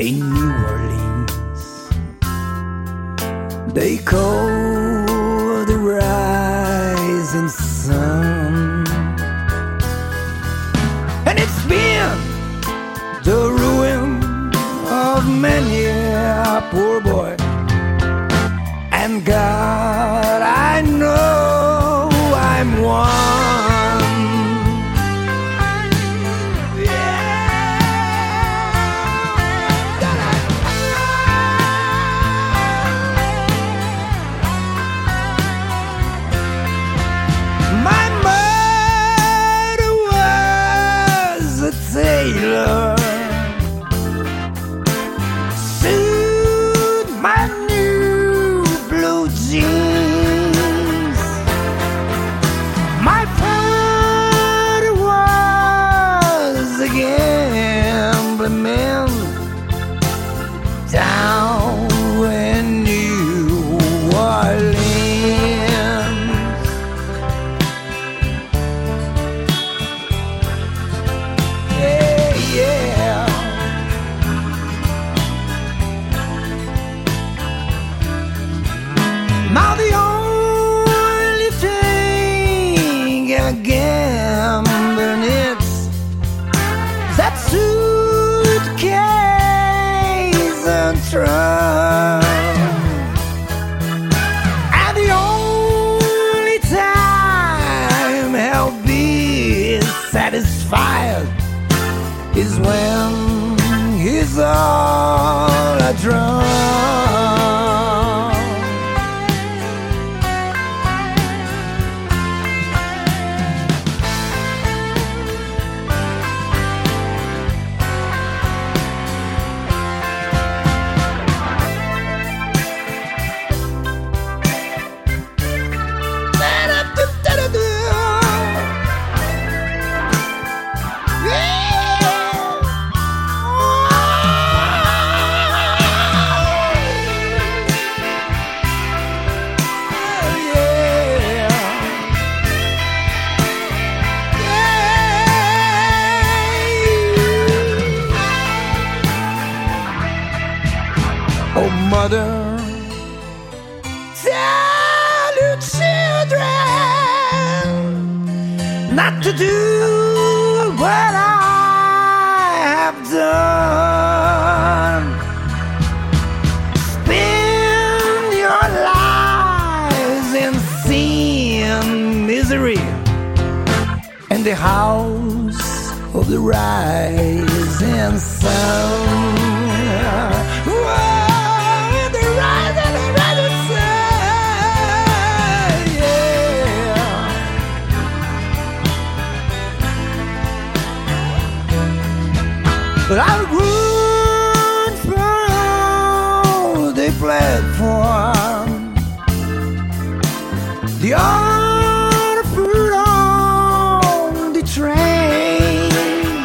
in New Orleans. They call the rising sun, and it's been the ruin of many a poor boy. And God, I know I'm one. My mother was a tailor. Suit my new blue jeans. My father was a gambling man down in New Orleans. Yeah, yeah. Now the only thing I gambling it's that suitcase and trunk. And the only time I'll be satisfied is when he's all drunk. Oh, mother, tell your children not to do what I have done. Spend your lives in sin, misery, in the house of the rising sun. But I would from the platform, the other fruit on the train.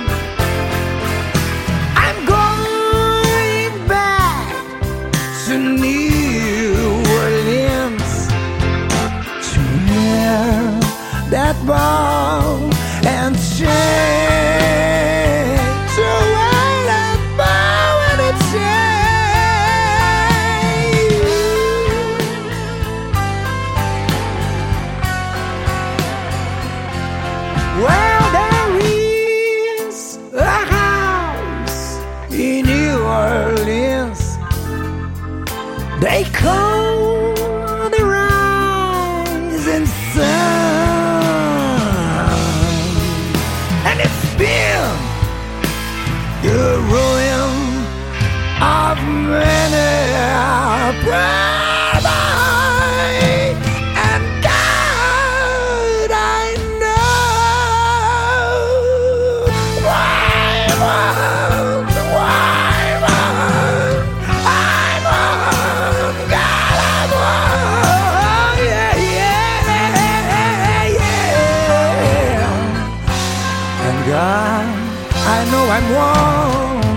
I'm going back to New Orleans to wear that ball and chain. Well, there is a house in New Orleans they call the rising sun, and it's been the ruin of many a poor boy. And God, I God, I know I'm wrong.